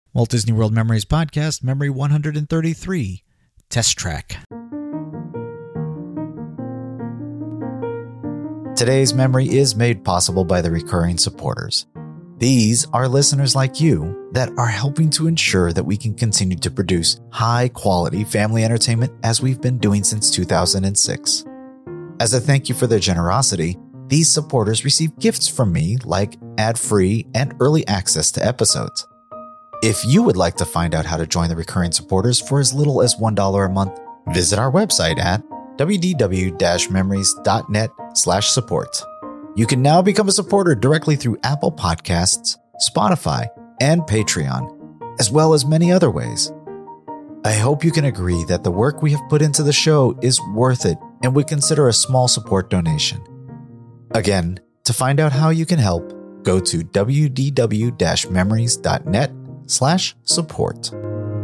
Walt Disney World Memories Podcast, Memory 133, Test Track. Today's memory is made possible by the recurring supporters. These are listeners like you that are helping to ensure that we can continue to produce high-quality family entertainment as we've been doing since 2006. As a thank you for their generosity, these supporters receive gifts from me like ad-free and early access to episodes. If you would like to find out how to join the recurring supporters for as little as $1 a month, visit our website at wdw-memories.net/support. You can now become a supporter directly through Apple Podcasts, Spotify, and Patreon, as well as many other ways. I hope you can agree that the work we have put into the show is worth it and would consider a small support donation. Again, to find out how you can help, go to wdw-memories.net/support.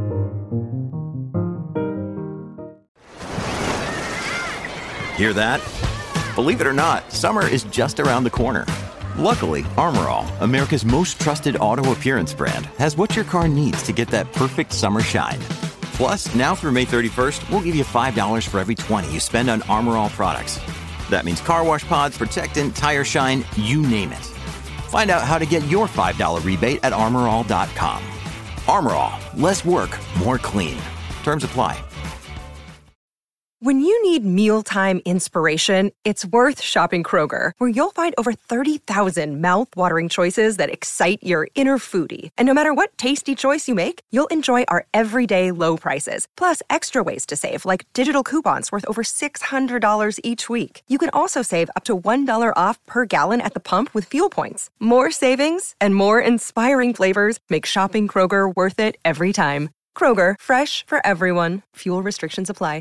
Hear that? Believe it or not, summer is just around the corner. Luckily, Armor All, America's most trusted auto appearance brand, has what your car needs to get that perfect summer shine. Plus, now through May 31st, we'll give you $5 for every $20 you spend on Armor All products. That means car wash pods, protectant, tire shine, you name it. Find out how to get your $5 rebate at armorall.com. Armor All, less work, more clean. Terms apply. When you need mealtime inspiration, it's worth shopping Kroger, where you'll find over 30,000 mouth-watering choices that excite your inner foodie. And no matter what tasty choice you make, you'll enjoy our everyday low prices, plus extra ways to save, like digital coupons worth over $600 each week. You can also save up to $1 off per gallon at the pump with fuel points. More savings and more inspiring flavors make shopping Kroger worth it every time. Kroger, fresh for everyone. Fuel restrictions apply.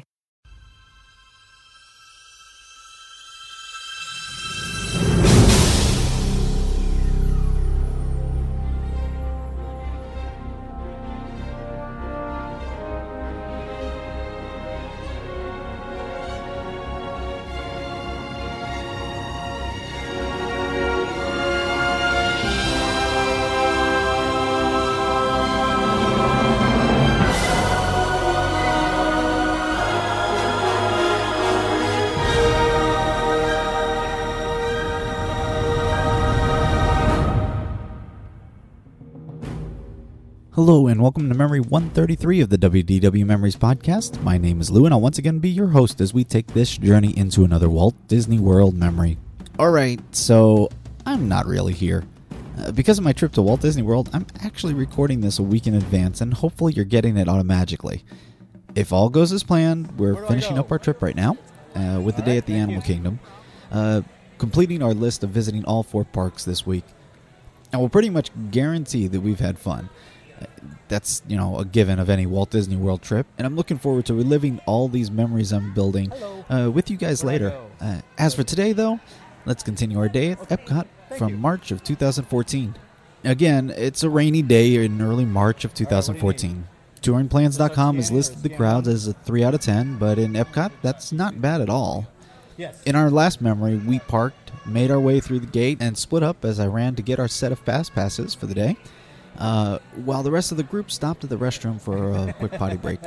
Hello and welcome to Memory 133 of the WDW Memories Podcast. My name is Lou and I'll once again be your host as we take this journey into another Walt Disney World memory. Alright, so I'm not really here. Because of my trip to Walt Disney World, I'm actually recording this a week in advance and hopefully you're getting it automatically. If all goes as planned, we're finishing up our trip right now with the day at the Animal Kingdom, completing our list of visiting all 4 parks this week. And we'll pretty much guarantee that we've had fun. That's, a given of any Walt Disney World trip, and I'm looking forward to reliving all these memories I'm building with you guys later. As for today, though, let's continue our day at Epcot from March of 2014. Again, it's a rainy day in early March of 2014. Touringplans.com has listed the crowds as a 3 out of 10, but in Epcot, that's not bad at all. In our last memory, we parked, made our way through the gate, and split up as I ran to get our set of fast passes for the day. While the rest of the group stopped at the restroom for a quick potty break.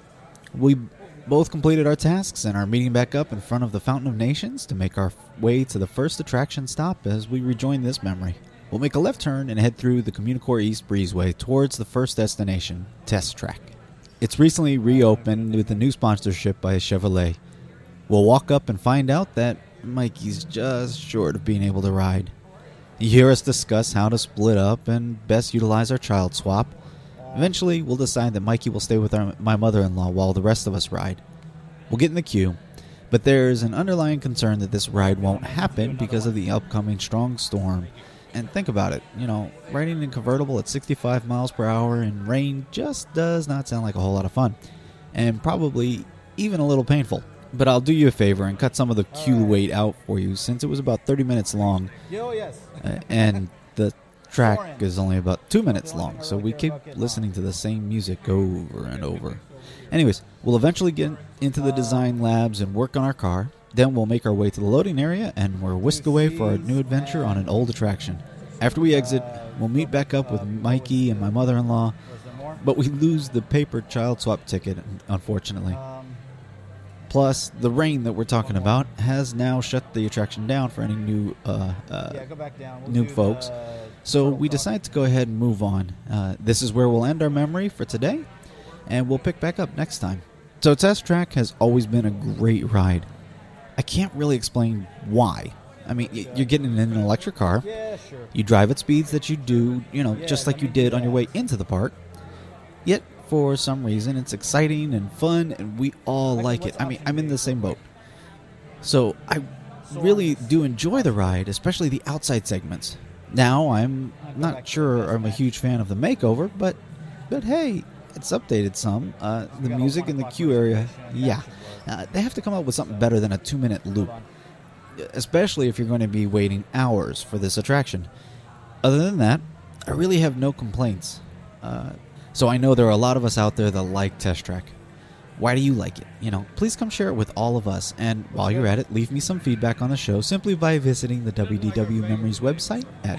We both completed our tasks and are meeting back up in front of the Fountain of Nations to make our way to the first attraction stop as we rejoin this memory. We'll make a left turn and head through the Communicore East Breezeway towards the first destination, Test Track. It's recently reopened with a new sponsorship by Chevrolet. We'll walk up and find out that Mikey's just short of being able to ride. You hear us discuss how to split up and best utilize our child swap. Eventually, we'll decide that Mikey will stay with my mother-in-law while the rest of us ride. We'll get in the queue, but there's an underlying concern that this ride won't happen because of the upcoming strong storm. And think about it, riding in a convertible at 65 miles per hour in rain just does not sound like a whole lot of fun, and probably even a little painful. But I'll do you a favor and cut some of the queue wait out for you since it was about 30 minutes long. And the track is only about 2 minutes long, so we keep listening to the same music over and over. Anyways, we'll eventually get into the design labs and work on our car. Then we'll make our way to the loading area and we're whisked away for our new adventure on an old attraction. After we exit, we'll meet back up with Mikey and my mother-in-law, but we lose the paper child swap ticket, unfortunately. Plus, the rain that we're talking about has now shut the attraction down for any new go back down. new folks. So we decided to go ahead and move on. This is where we'll end our memory for today, and we'll pick back up next time. So Test Track has always been a great ride. I can't really explain why. I mean, you're getting in an electric car. Yeah, sure. You drive at speeds that you do, just like you did on your way into the park. Yet, for some reason, it's exciting and fun, and we all like it. I mean, I'm in the same boat. So I really do enjoy the ride, especially the outside segments. Now, I'm not sure I'm a huge fan of the makeover, but hey, it's updated some. The music in the queue area, they have to come up with something better than a 2-minute loop, especially if you're going to be waiting hours for this attraction. Other than that, I really have no complaints. So I know there are a lot of us out there that like Test Track. Why do you like it? Please come share it with all of us. And while you're at it, leave me some feedback on the show simply by visiting the WDW Memories website at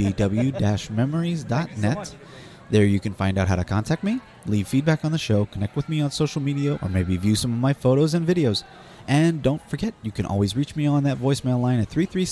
wdw-memories.net. There you can find out how to contact me, leave feedback on the show, connect with me on social media, or maybe view some of my photos and videos. And don't forget, you can always reach me on that voicemail line at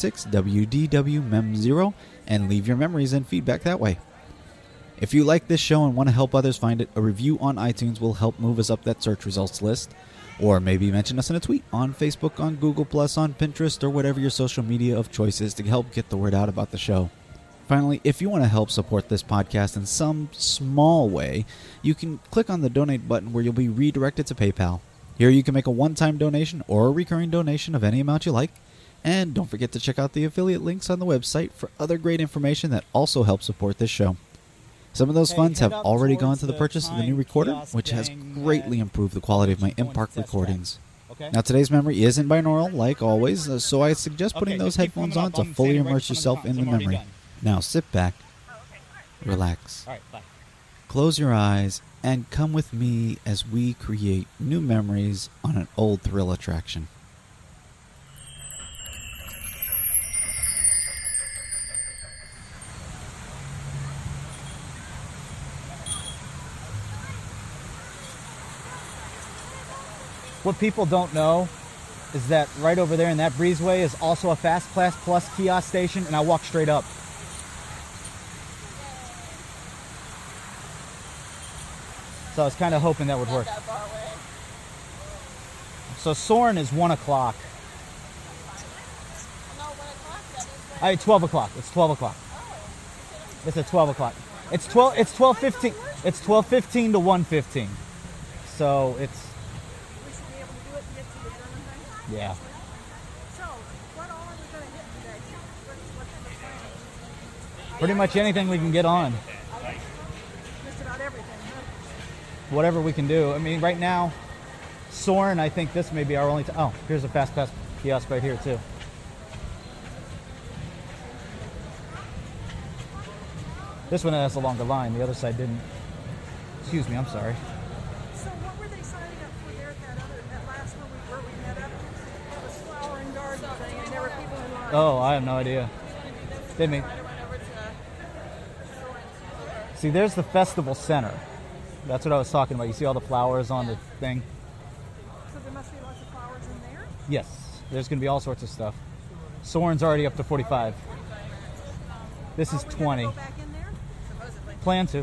336-WDW-MEM0 and leave your memories and feedback that way. If you like this show and want to help others find it, a review on iTunes will help move us up that search results list. Or maybe mention us in a tweet on Facebook, on Google+, on Pinterest, or whatever your social media of choice is to help get the word out about the show. Finally, if you want to help support this podcast in some small way, you can click on the donate button where you'll be redirected to PayPal. Here you can make a one-time donation or a recurring donation of any amount you like. And don't forget to check out the affiliate links on the website for other great information that also helps support this show. Some of those funds have already gone to the purchase of the new recorder, which has greatly improved the quality of my in-park recordings. Now, today's memory is in binaural, like always, so I suggest putting those headphones on to fully immerse yourself in the memory. Now, sit back, relax, close your eyes, and come with me as we create new memories on an old thrill attraction. What people don't know is that right over there in that breezeway is also a Fast Pass Plus kiosk station, and I walked straight up. So I was kind of hoping that would work. So Soarin' is 1 o'clock. 12 o'clock. It's 12 o'clock. It's at 12 o'clock. It's 12:15. It's 12:15 to 1:15. So it's. Yeah. So, what all are we going to hit today? What's the plan? Pretty much anything we can get on. Just about everything, huh? Whatever we can do. I mean, right now, Soarin', I think this may be our only time. Oh, here's a Fast Pass kiosk right here, too. This one has a longer line. The other side didn't. Excuse me, I'm sorry. So, what were they signing up for there at that last one where we met up? It was flower and garden thing, and there were people in line. Oh, I have no idea. They may. See, there's the festival center. That's what I was talking about. You see all the flowers on the thing? So there must be lots of flowers in there? Yes. There's going to be all sorts of stuff. Soarin's already up to 45. This is 20. Go back in there? Supposedly. Plan to.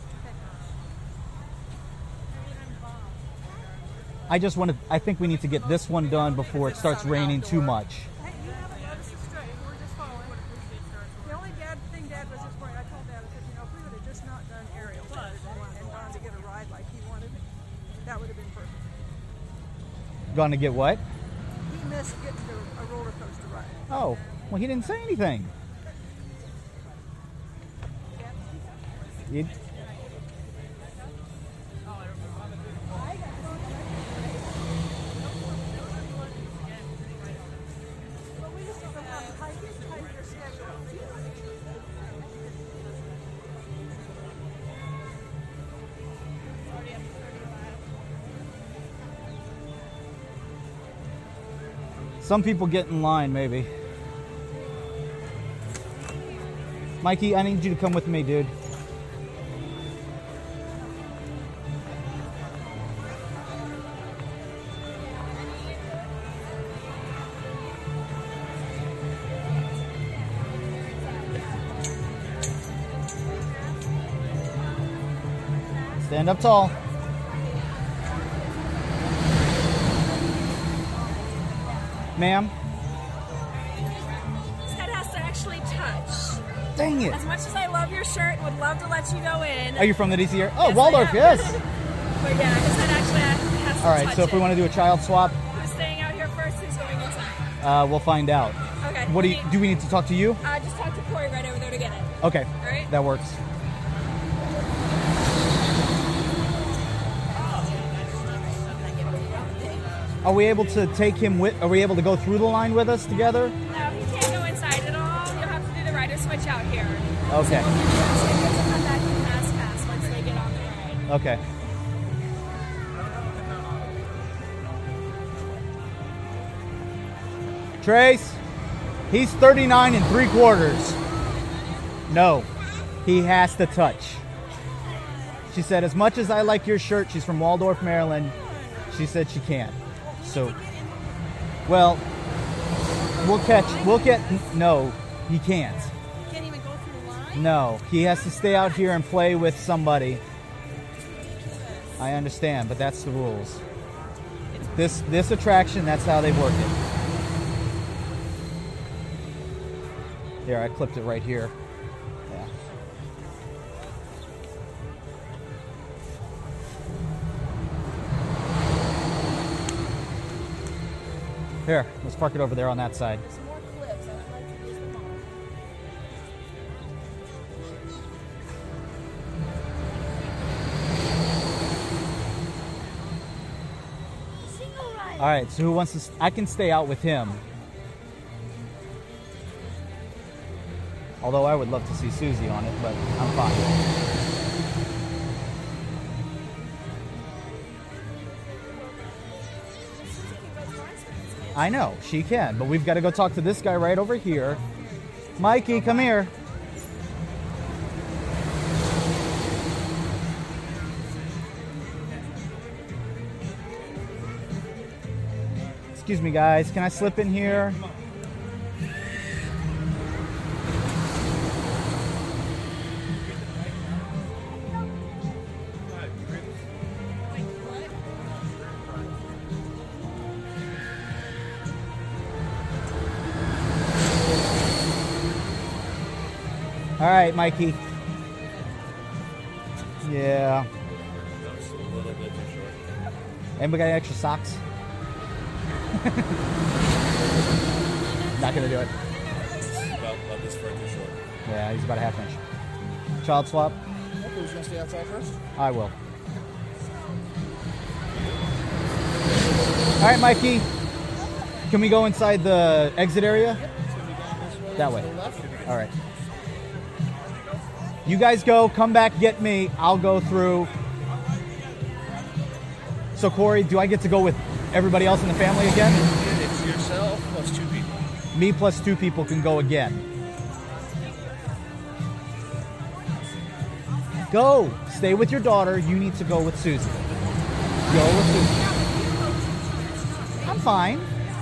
I think we need to get this one done before it starts raining too much. Hey, you haven't noticed it straight. We're just following. The only thing Dad was just worried. I told Dad, I said, if we would have just not done aerial and gone to get a ride like he wanted, that would have been perfect. Gone to get what? He missed getting to a roller coaster ride. Oh, well, he didn't say anything. Some people get in line, maybe. Mikey, I need you to come with me, dude. Stand up tall. Ma'am? This head has to actually touch. Dang it. As much as I love your shirt, would love to let you go in. Are you from the DC area? Oh, Yes, Waldorf, I am. yes. But yeah, his head actually has to All right, touch so if we it. want to do a child swap, Who's staying out here first? Who's going inside? we'll find out. Okay. What do we need to talk to you? Just talk to Corey right over there to get it. Okay, All right. that works. Are we able to take him with? Are we able to go through the line with us together? No, he can't go inside at all. You'll have to do the rider switch out here. Okay. So we'll get to come back in fast pass once they get on the ride. Okay. Trace, he's 39 3/4. No, he has to touch. She said, as much as I like your shirt, she's from Waldorf, Maryland. She said she can't. So, well, no, he can't. Can't even go through the line? No, he has to stay out here and play with somebody. I understand, but that's the rules. This attraction, that's how they work it. There, I clipped it right here. Yeah. Here, let's park it over there on that side. There's more clips. I'd like to use them all. Single ride. All right, so who wants to? I can stay out with him. Although I would love to see Susie on it, but I'm fine. I know, she can, but we've got to go talk to this guy right over here. Mikey, come here. Excuse me, guys. Can I slip in here? All right, Mikey. Yeah. Anybody got any extra socks? Not gonna do it. About this far too short. Yeah, he's about a half inch. Child swap? Okay, who's gonna stay outside first? I will. All right, Mikey. Can we go inside the exit area? That way. All right. You guys go, come back, get me. I'll go through. So, Corey, do I get to go with everybody else in the family again? It's yourself plus 2 people. Me plus 2 people can go again. Go. Stay with your daughter. You need to go with Susie. Go with Susie. I'm fine.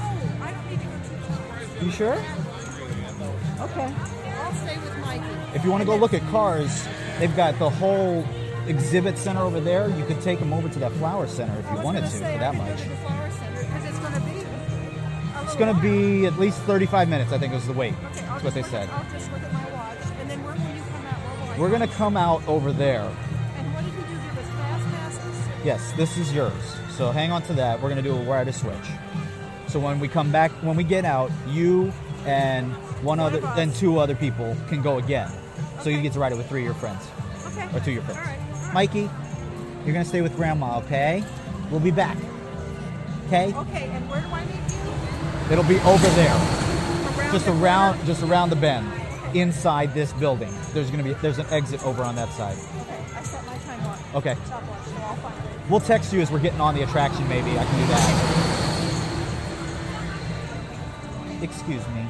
You sure? Okay. I'll stay with Mikey. If you want to go look at cars, they've got the whole exhibit center over there. You could take them over to that flower center if you wanted to for that much. Because it's going to be. It's going to be at least 35 minutes, I think was the wait. Okay, That's what they said. I'll just look at my watch. And then where will you come out? Where will I We're going to come out over there. And what did you do? Give us fast passes? Yes, this is yours. So hang on to that. We're going to do a rider switch. So when we come back, when we get out, you and then 2 other people can go again. So you get to ride it with 3 of your friends. Okay. Or 2 of your friends. All right. Mikey, you're going to stay with Grandma, okay? We'll be back. Okay? Okay, and where do I meet you? It'll be over there. Around Just around the bend. Inside this building. There's an exit over on that side. Okay, I set my time on. Okay. Stopwatch, so I'll find it. We'll text you as we're getting on the attraction, maybe. I can do that. Excuse me.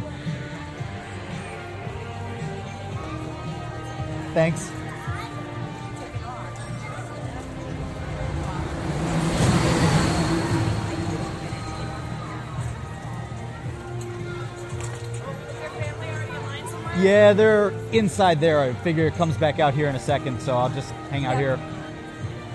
Thanks. Yeah, they're inside there. I figure it comes back out here in a second, so I'll just hang out here.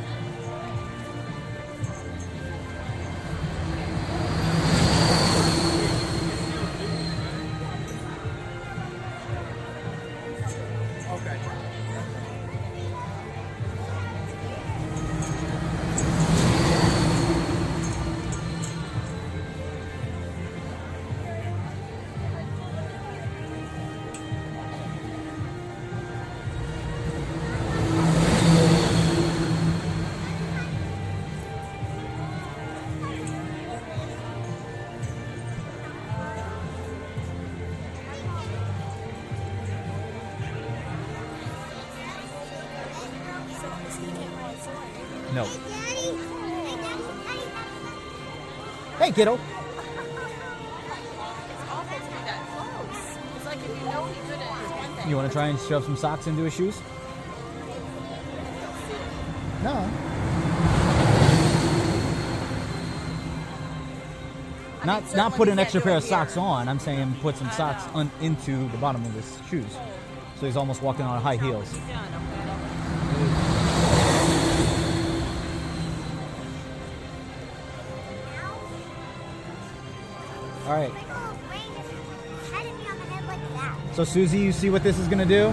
No. Hey, kiddo. It's awful to be that close. It's like if you know he couldn't, it's one thing. You want to try and shove some socks into his shoes? No. Not put an extra pair of socks on. I'm saying put some socks into the bottom of his shoes. So he's almost walking on high heels. All right. So Susie, you see what this is going to do?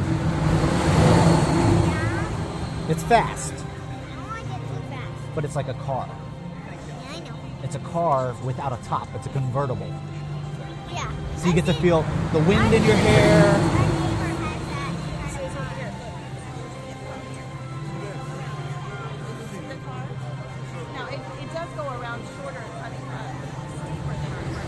It's fast. But it's like a car. It's a car without a top. It's a convertible. Yeah. So you get to feel the wind in your hair. Now, it does go around shorter, steeper than our car.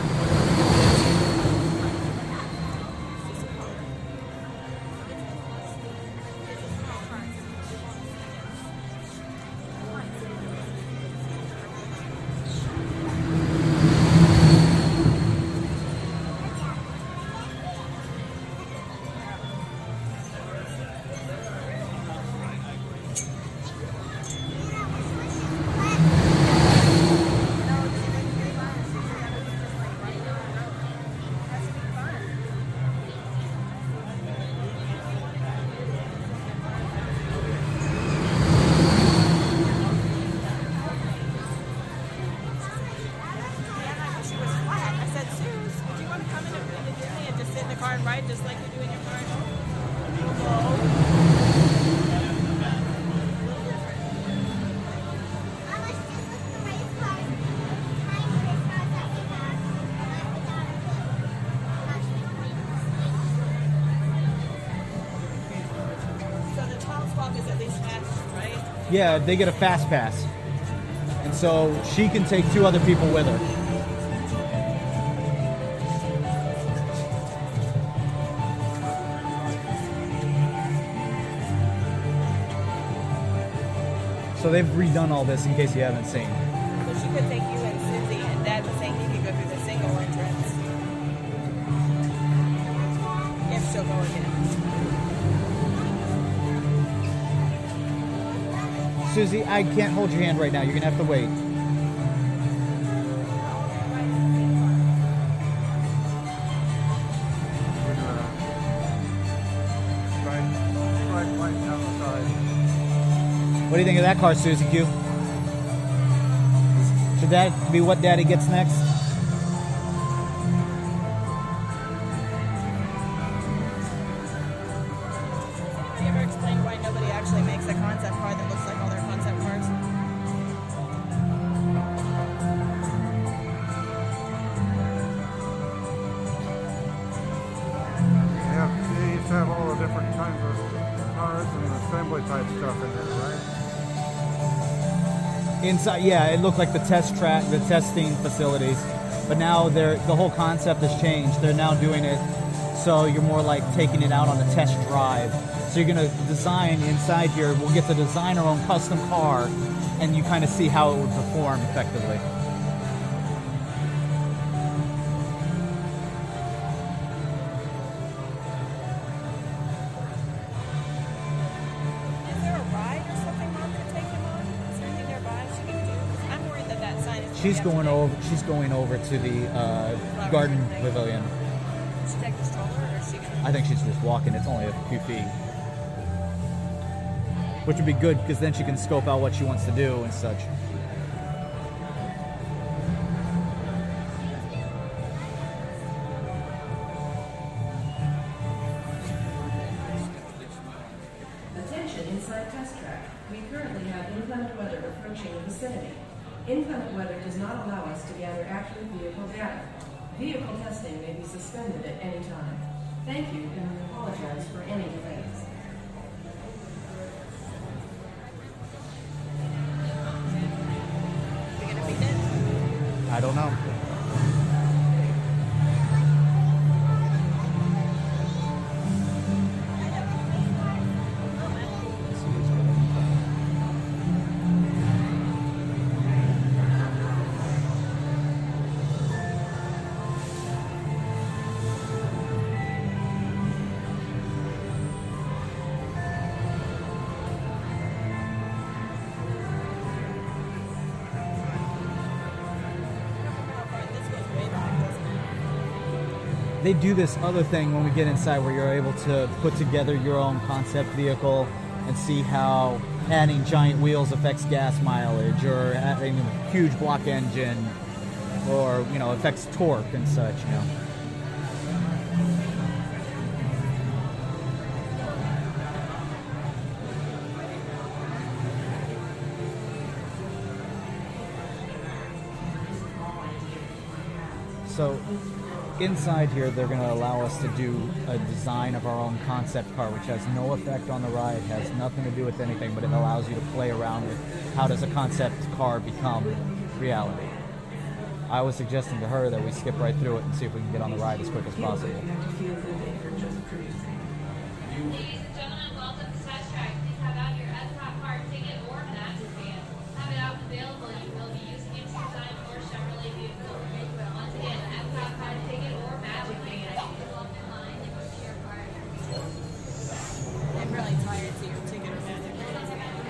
She was flat. I said, Suze, do you want to come in and Disney and just sit in the car and ride just like you do in your car? So the Tom's Walk is at least fast, right? Yeah, they get a fast pass. And so she can take 2 other people with her. So they've redone all this in case you haven't seen. So she could take you and Susie, and Dad was saying you could go through the single entrance. If she'll go again. Susie, I can't hold your hand right now. You're going to have to wait. What do you think of that car, Susie Q? Should that be what Daddy gets next? Have you ever explained why nobody actually makes a concept car that looks like all their concept cars? Yeah, you used to have all the different kinds of cars and assembly type stuff in there, right? Inside, yeah, it looked like the test track, the testing facilities, but now the whole concept has changed. They're now doing it so you're more like taking it out on a test drive. So you're going to design inside here. We'll get to design our own custom car, and you kind of see how it would perform effectively. Is there a ride or something Mom could take him on? Is there anything nearby she can do? 'Cause I'm worried that sign is. She's going over to the garden pavilion. Should she take the stroller or is she gonna? I think she's just walking. It's only a few feet. Which would be good because then she can scope out what she wants to do and such. Attention inside test track. We currently have inclement weather approaching the vicinity. Inclement weather does not allow us to gather accurate vehicle data. Vehicle testing may be suspended at any time. Thank you, and we apologize for any delays. We gonna beat it? I don't know. they do this other thing when we get inside where you're able to put together your own concept vehicle and see how adding giant wheels affects gas mileage, or adding a huge block engine, or, you know, affects torque and such, you know. So inside here, they're going to allow us to do a design of our own concept car, which has no effect on the ride, has nothing to do with anything, but it allows you to play around with how does a concept car become reality. I was suggesting to her that we skip right through it and see if we can get on the ride as quick as possible. Ladies and gentlemen, welcome to Test Track. Please have out your Epcot card ticket or matches band. Have it out and available. You will be using a two-time or Chevrolet vehicle. Once again, Epcot card ticket or magic band. People up in line and go to your card. I'm really tired, so your ticket or magic band.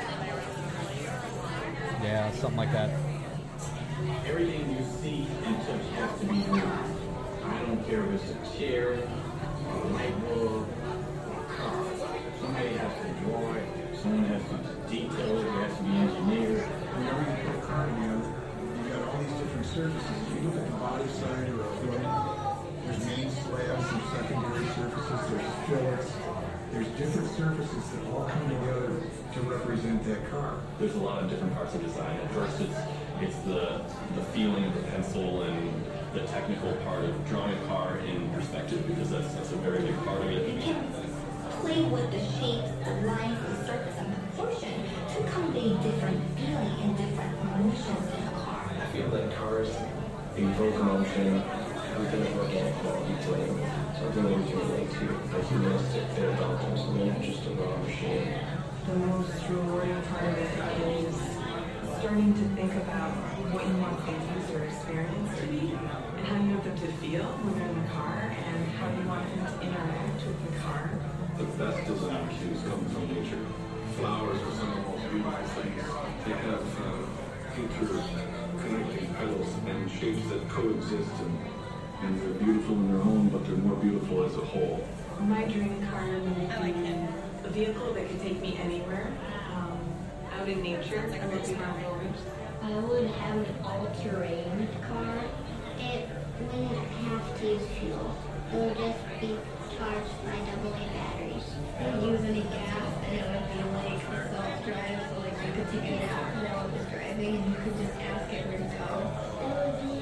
Yeah, something like that. Everything you see in touch has to be new. I don't care if it's a chair, a light bulb, a car. Somebody has to draw it, someone has to detail it, it has to be engineered. Whenever you put a car together, you've got all these different surfaces. If you look at the body side or a hood, there's main slabs, there's secondary surfaces, there's fillets. There's different surfaces that all come together to represent that car. There's a lot of different parts of design. At first, it's the feeling of the pencil and the technical part of drawing a car in perspective, because that's a very big part of it. You can play with the shapes, the lines, the surface, and proportion to convey different feeling and different emotions in a car. I feel that cars evoke emotion with an organic quality to them. Something that we can relate to. They're humanistic, they're about them, so they're not just a raw machine. The most rewarding part of it is starting to think about what you want the user experience to be, and how you want them to feel when they're in the car, and how you want them to interact with the car. The best design cues come from nature. Flowers are some of the most beautiful things. They have interconnecting petals and shapes that coexist, and they're beautiful in their own, but they're more beautiful as a whole. My dream car would be a vehicle that could take me anywhere, out in nature. I would be outdoors. I would have an all-terrain car. It wouldn't have to use fuel. It would just be charged by AA batteries. It would use any gas, and it would be like a self-drive, so like you could take it out while it was driving, and you could just ask it where to go. It would be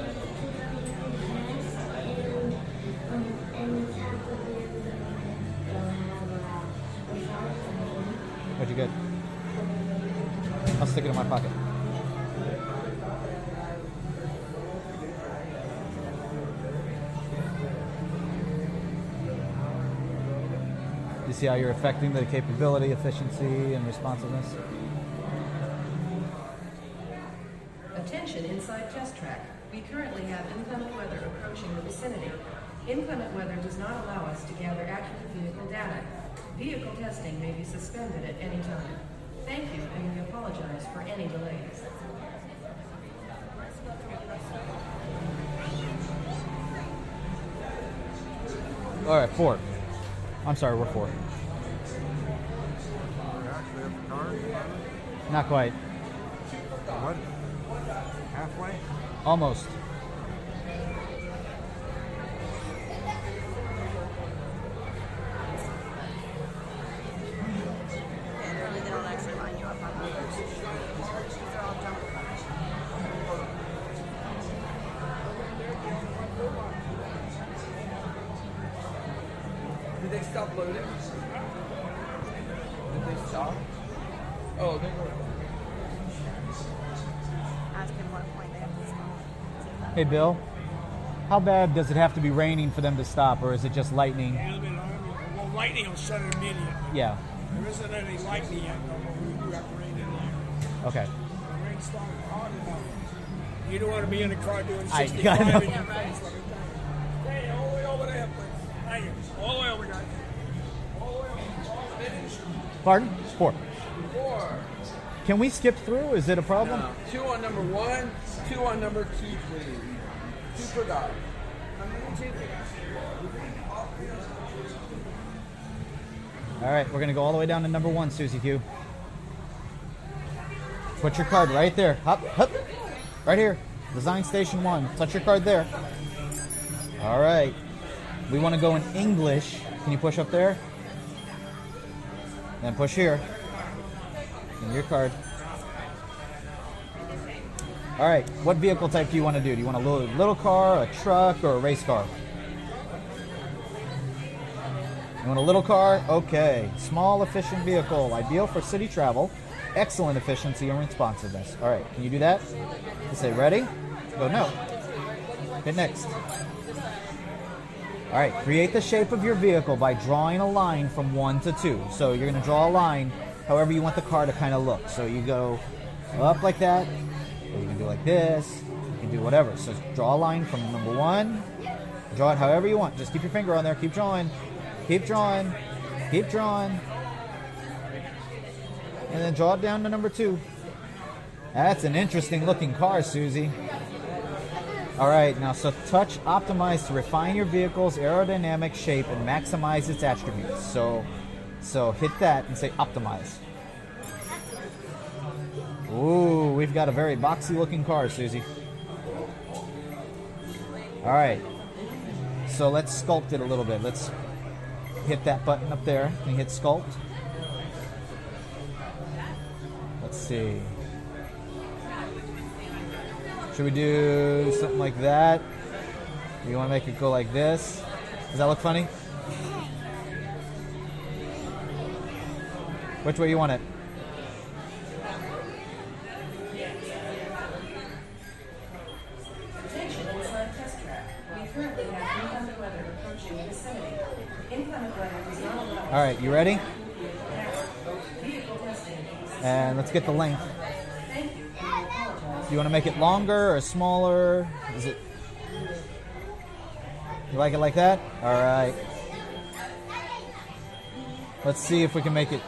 fast, and the top would be it'll have a solid. What'd you get? I'll stick it in my pocket. You see how you're affecting the capability, efficiency, and responsiveness? Attention inside Test Track. We currently have inclement weather approaching the vicinity. Inclement weather does not allow us to gather accurate vehicle data. Vehicle testing may be suspended at any time. Thank you, and we apologize for any delays. All right, 4. I'm sorry, we're 4. Actually, at the car? Not quite. What? Halfway? Almost. They don't actually line you up on the they're all jump. Did they stop loading? Did they stop? Oh, they were. Ask him what point they have to stop. Hey, Bill, how bad does it have to be raining for them to stop, or is it just lightning? Well, lightning will shut it immediately. Yeah. There isn't any lightning yet, though, but we do have rain in there. Okay. The rain started hard enough. You don't want to be in the car doing I 65 got it. in your face. Let me tell you. Hey, all the way over there, please. Thank you. All the way over, guys. All the way over. Finish. Pardon? 4. 4. Can we skip through? Is it a problem? No. 2 on number 1, 2 on number 2, please. 2 per guy. All right, we're going to go all the way down to number 1, Susie Q. Put your card right there. Hop, hop. Right here. Design Station 1. Touch your card there. All right. We want to go in English. Can you push up there? Then push here. And your card. All right. What vehicle type do you want to do? Do you want a little car, a truck, or a race car? You want a little car? Okay. Small, efficient vehicle. Ideal for city travel. Excellent efficiency and responsiveness. All right. Can you do that? You say ready? Go no. Hit next. All right. Create the shape of your vehicle by drawing a line from 1 to 2. So you're going to draw a line however you want the car to kind of look. So you go up like that. Or you can do like this. You can do whatever. So draw a line from number 1. Draw it however you want. Just keep your finger on there. Keep drawing. Keep drawing. Keep drawing. And then draw it down to number 2. That's an interesting looking car, Susie. All right, now so touch optimize to refine your vehicle's aerodynamic shape and maximize its attributes. So hit that and say optimize. Ooh, we've got a very boxy looking car, Susie. All right, so let's sculpt it a little bit. Let's hit that button up there. Can you hit sculpt? Let's see. Should we do something like that? You want to make it go like this? Does that look funny? Which way you want it? Attention inside test track. We currently have inclement weather approaching the vicinity. Inclement weather does not allow. All right, you ready? Vehicle testing. And let's get the length. Thank you. I apologize. Do you want to make it longer or smaller? Is it? You like it like that? All right. Let's see if we can make it.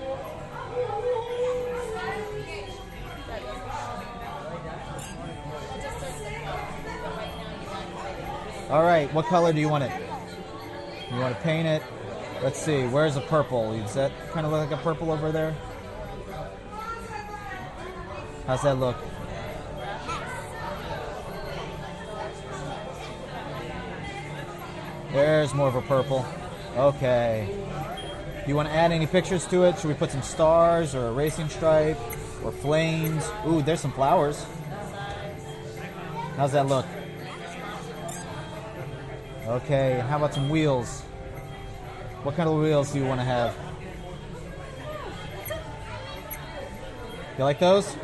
All right, what color do you want it? You want to paint it? Let's see, where's the purple? Does that kind of look like a purple over there? How's that look? There's more of a purple. Okay. Do you want to add any pictures to it? Should we put some stars or a racing stripe or flames? Ooh, there's some flowers. How's that look? Okay, how about some wheels? What kind of wheels do you want to have? You like those?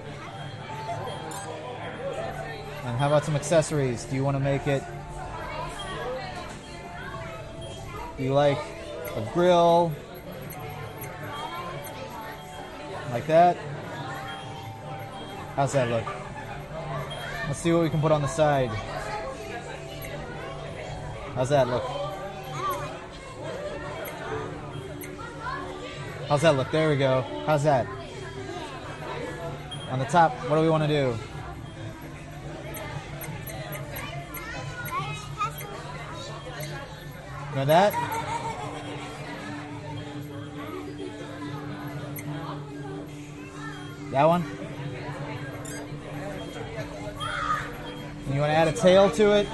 And how about some accessories? Do you want to make it? Do you like a grill? Like that? How's that look? Let's see what we can put on the side. How's that look? How's that look? There we go. How's that? On the top, what do we want to do? You know that? That one? And you want to add a tail to it?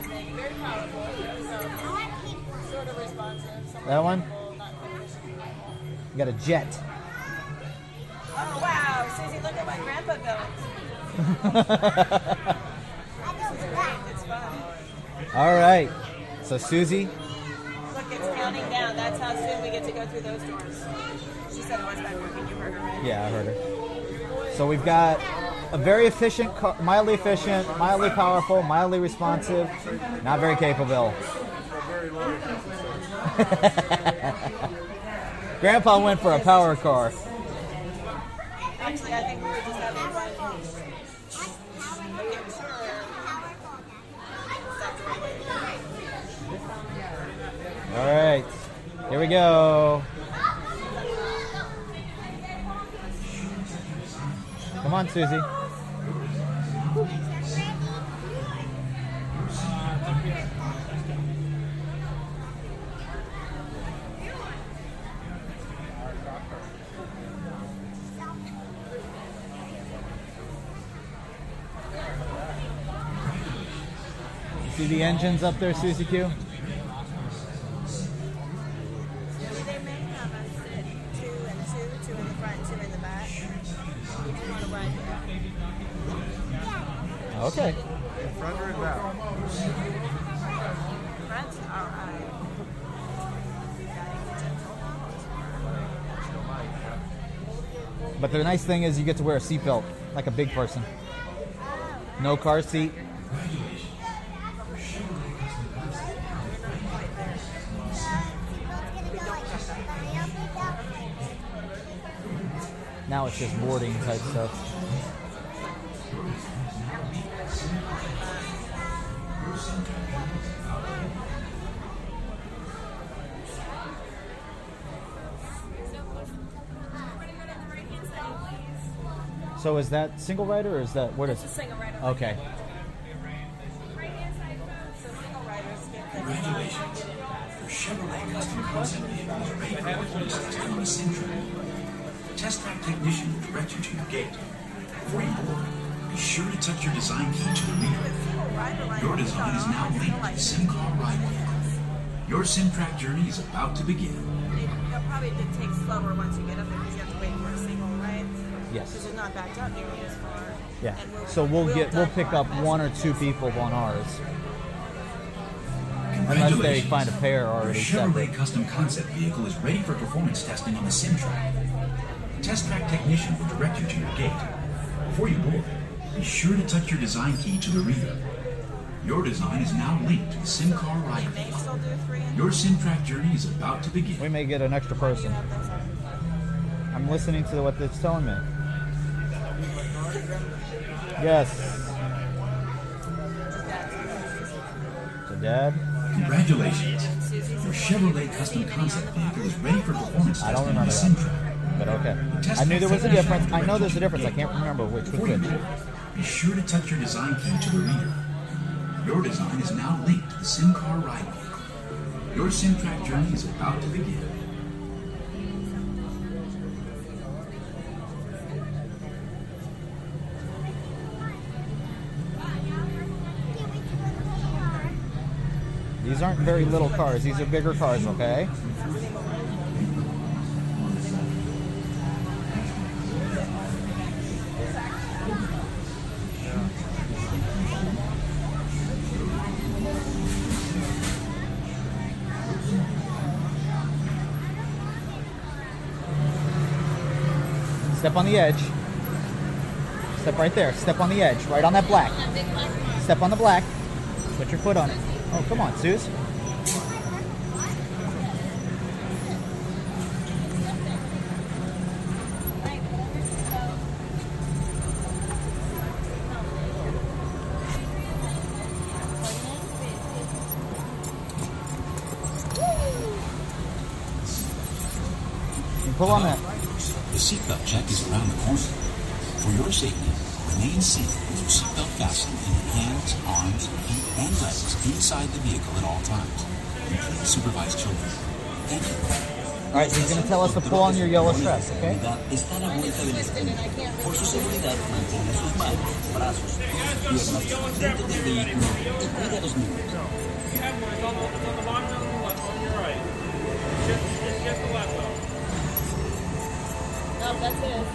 That one? You got a jet. Oh, wow. Susie, look at what Grandpa built. This is great. It's fun. All right. So, Susie. Look, it's counting down. That's how soon we get to go through those doors. She said it was not working. You heard her, right? Yeah, I heard her. So, we've got a very efficient car, mildly powerful, mildly responsive, not very capable. Grandpa went for a power car. Actually, I think we were just having fun. All right, here we go. Come on, Susie. See the engines up there, Susie Q? They may have us sit 2 and 2, 2 in the front, 2 in the back. If you want to ride there. Okay. Front or back? Front's all right. But the nice thing is you get to wear a seatbelt like a big person. No car seat. Now it's just boarding type stuff. So is that single rider or is that what is? It's a single rider. Okay. So single riders get the Congratulations. Your Chevrolet custom concept vehicle is ready for performance testing on a SimTrack. The test track technician will direct you to your gate. Before you board, be sure to touch your design key to the reader. Your design is now linked to the SimCar ride vehicle. Your SimTrack journey is about to begin. You'll probably take slower once you get up there because you have to wait for a single ride. Yes. Because it's not backed up nearly as far. Yeah. And So we'll pick up 1 or 2 people on ours. Unless they find a pair Your already Chevrolet separate. custom concept vehicle is ready for performance testing on the SimTrack. The test track technician will direct you to your gate. Before you board, be sure to touch your design key to the reader. Your design is now linked to the SimCar ride vehicle. Your SimTrack journey is about to begin. We may get an extra person. I'm listening to what it's telling me. Yes. So, Dad? Congratulations. Your Chevrolet custom concept vehicle is ready for performance I don't testing on the remember that. SimTrack. But okay. I knew there was a difference. I know there's a difference. I can't remember which was which. Be sure to touch your design key to the reader. Your design is now linked to the SimCar ride vehicle. Your SimTrack journey is about to begin. These aren't very little cars. These are bigger cars, okay? Step on the edge. Step right there. Step on the edge. Right on that black. Step on the black. Put your foot on it. Oh, come on, Suze. You pull on that. The seatbelt check is around the corner. For your safety, remain seated with your seatbelt fastened in your hands, arms, feet, and legs inside the vehicle at all times. And please supervise children. Thank you. All right, he's going to tell us to pull on your yellow strap, okay? Está a la vuelta del esquina. Por su seguridad, mantenga sus manos, brazos, piernas dentro del vehículo y cuide a los niños. No, that's it.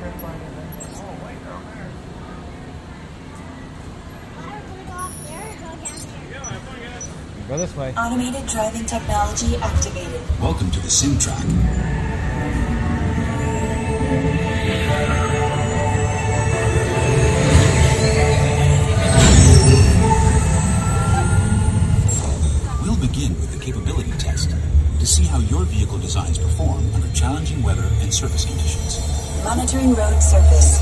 Go this way. Automated driving technology activated. Welcome to the SimTrack. We'll begin with the capability test to see how your vehicle designs perform under challenging weather and surface conditions. Monitoring road surface.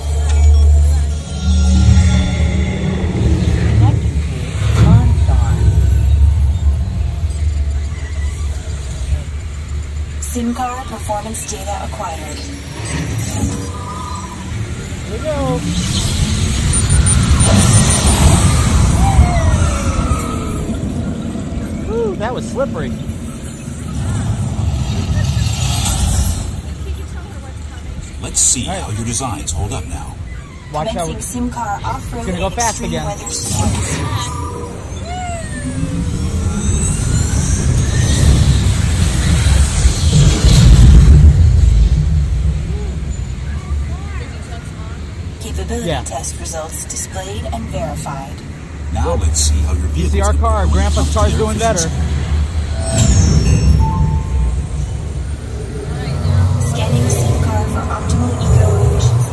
SimCar performance data acquired. Here we go. Woo, that was slippery. Let's see how your designs hold up now. Watch out. Commencing SimCar off-road It's gonna go in fast extreme again. weather storms. Capability Yeah. test results displayed and verified. Now let's see how your You vehicle see our car, Grandpa's car's doing better. Scanning SIM card for optimal eco efficiency.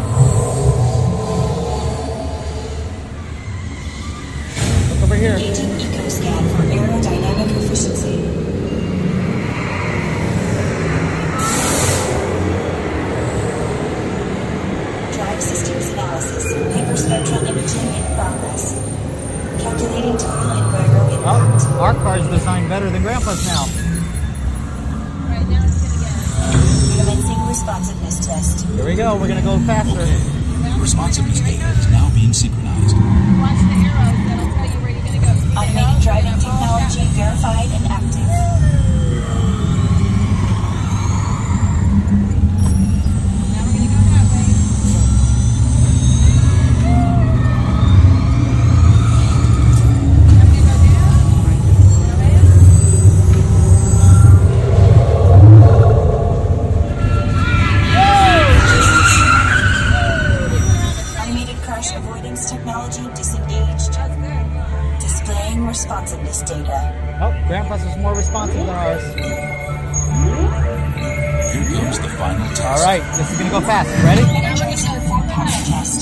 Look over here. Engaging eco scan for aerodynamic efficiency. Drive systems analysis. Hyperspectral imaging in progress. Calculating total environmental impact. Oh, our car's designed better than Grandpa's now. Commencing responsiveness test. Here we go. We're going to go faster. Responsiveness data is now being synchronized. Watch the arrows. That'll tell you where you're going to go. See the Automated arrows? driving technology verified and active. Automated crash avoidance technology disengaged. Displaying responsiveness data. Oh, Grandpa's is more responsive than ours. Here comes the final test. All right, this is going to go fast. You ready? Energizer for power test.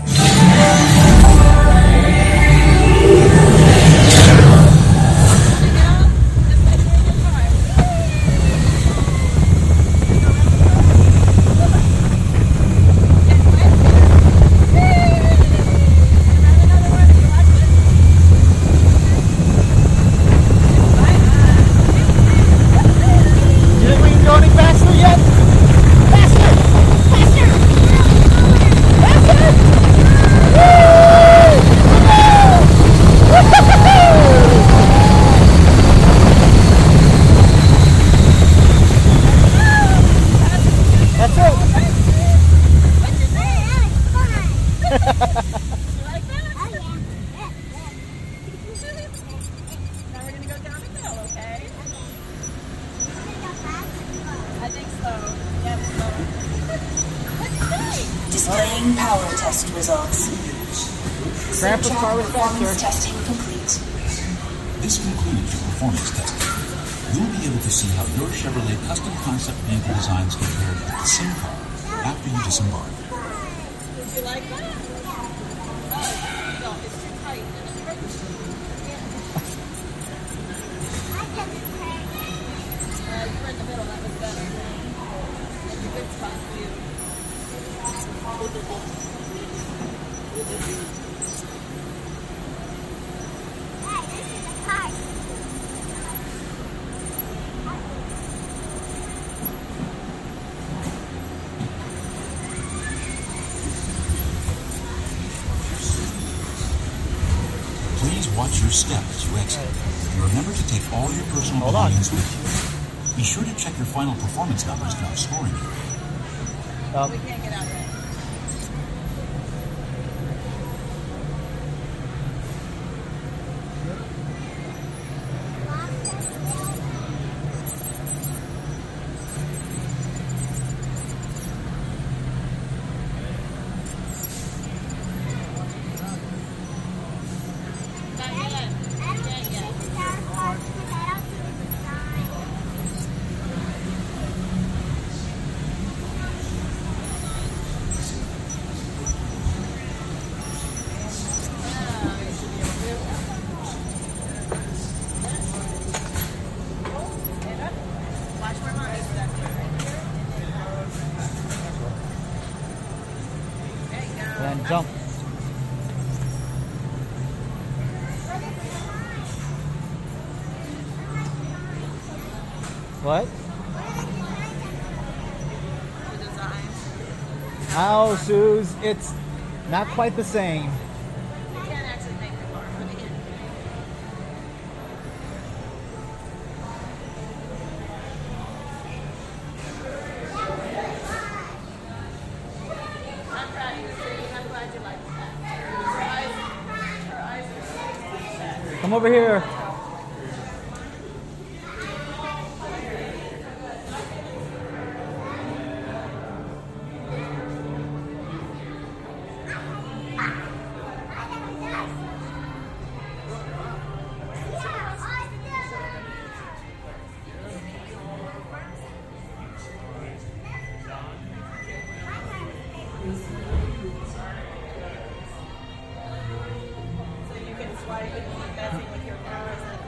You think we can go any faster yet? Faster! Faster! Faster! That's it! Now we're going to go down the hill, okay? I think so. Yeah, so. Displaying power test results. Grandpa's SimTrack car was performance faster. testing complete. This concludes your performance testing. You'll be able to see how your Chevrolet custom concept vehicle designs compare with the SIM car after you disembark. Did you like that? Oh, no, it's too tight. You were in the middle, that was better. It's a good spot for you. Please watch your step as you exit. And remember to take all your personal belongings with you. Be sure to check your final performance numbers in our scoring area. We can't get out yet. And jump. What? Oh, Suze, it's not quite the same. You can't actually make the car. I'm proud of you, Sue. I'm glad you like that. Her eyes are so Come over here.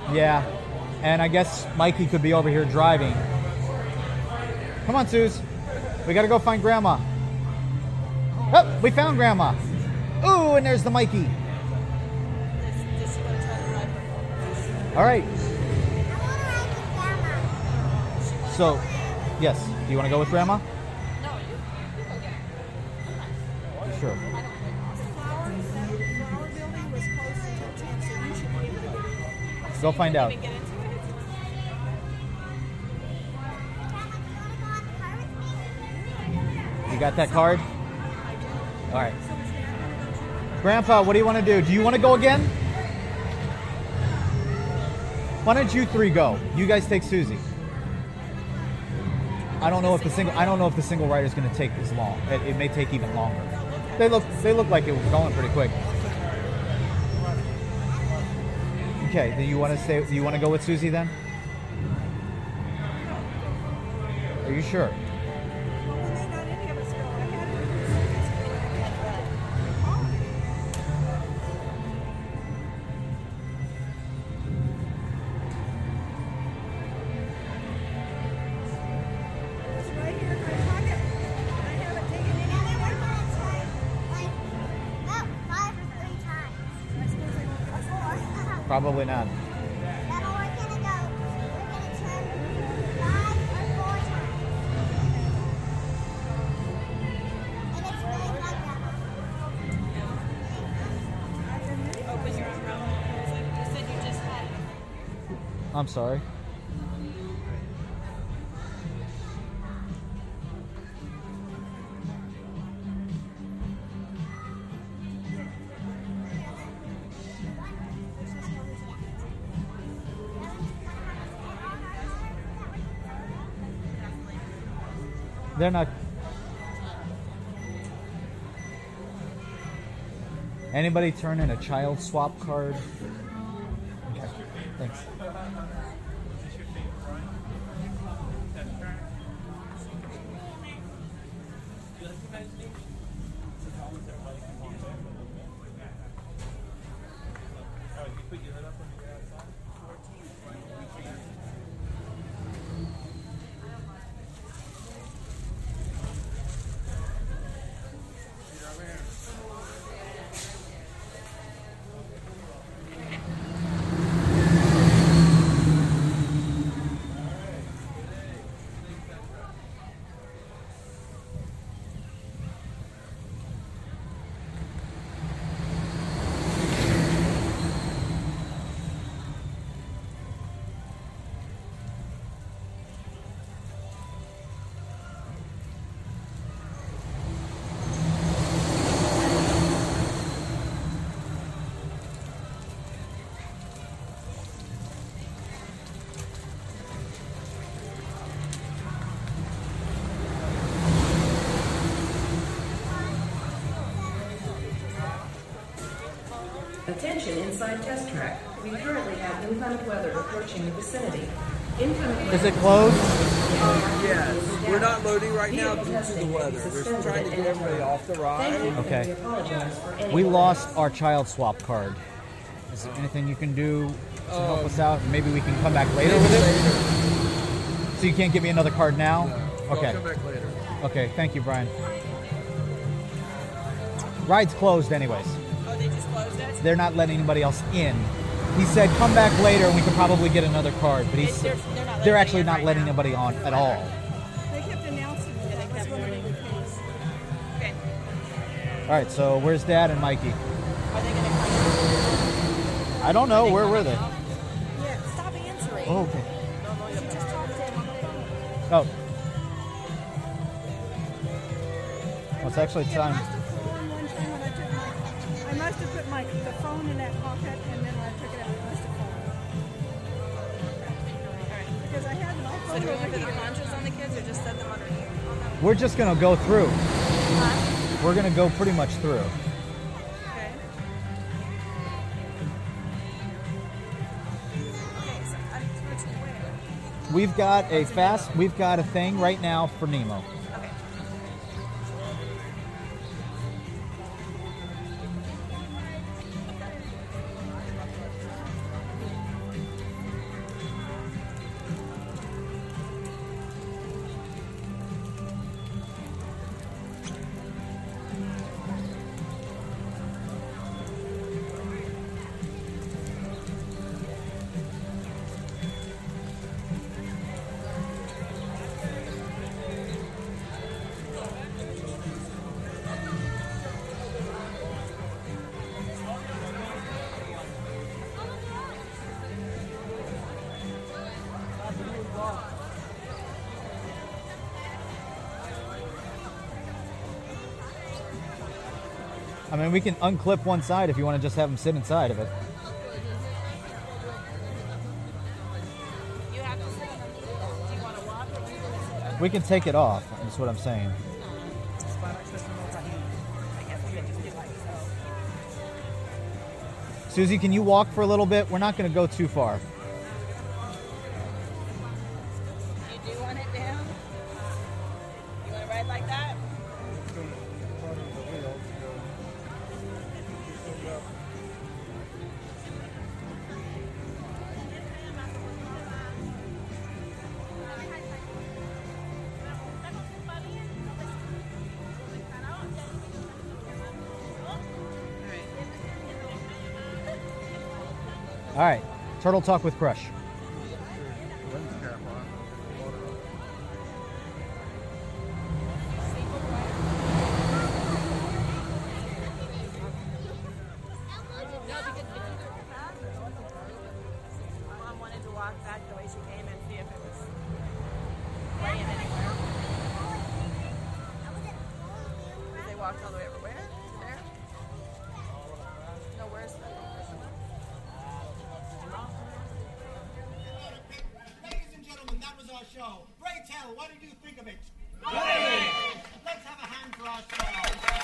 Yeah, and I guess Mikey could be over here driving. Come on, Suze. We gotta go find Grandma. Oh, we found Grandma. Ooh, and there's the Mikey. All right. So, yes. Do you want to go with Grandma? No, you go get it. You sure? The flower building was closed until 10, so you should be able to get in. Go find out. You got that card? All right. Grandpa, what do you want to do? Do you want to go again? Why don't you three go? You guys take Susie. I don't know if the single rider is going to take this long. It may take even longer. They look like it was going pretty quick. Okay, do you want to stay? Do you want to go with Susie then? Are you sure? Probably not. I'm sorry. They're not. Anybody turn in a child swap card? Okay, thanks. Attention inside test track. We currently have inclement weather approaching the vicinity. Is it closed? Yes. We're not loading right now due to the weather. They're trying to get everybody off the ride. Okay. We lost our child swap card. Is there anything you can do to help us out? Maybe we can come back later with it? So you can't give me another card now? No. Okay. I'll come back later. Okay, thank you, Brian. Ride's closed anyways. Oh, they just closed it? They're not letting anybody else in. He said come back later and we can probably get another card, but they're actually not letting anybody on at all. They kept announcing that that's going to be the case. Okay. All right, so where's Dad and Mikey? Are they going to come? I don't know. Where were they? Yeah, stop answering. Oh, okay. She just talked to him on the phone. Oh. Well, it's actually time. I must have put the phone in that pocket, and then when I took it out, I must have fallen. Because I had my phone So do we over put the here. ponchos on the kids or just set them underneath? We're just going to go through. We're going to go pretty much through. Okay. Okay, so I'm switching where? We've got a thing right now for Nemo. Okay. I mean, we can unclip one side if you want to just have them sit inside of it. You have to sit on the wheel. Do you want to walk or do you want to sit up? We can take it off, that's what I'm saying. Susie, can you walk for a little bit? We're not going to go too far. You do want it down? You want to ride like that? All right, Turtle Talk with Crush. Mom wanted to walk back the way she came and see if it was laying anywhere. They walked all the way over where? There? No, where's the... Ladies and gentlemen, that was our show. Ray Tell, what did you think of it? Great! Let's have a hand for our show.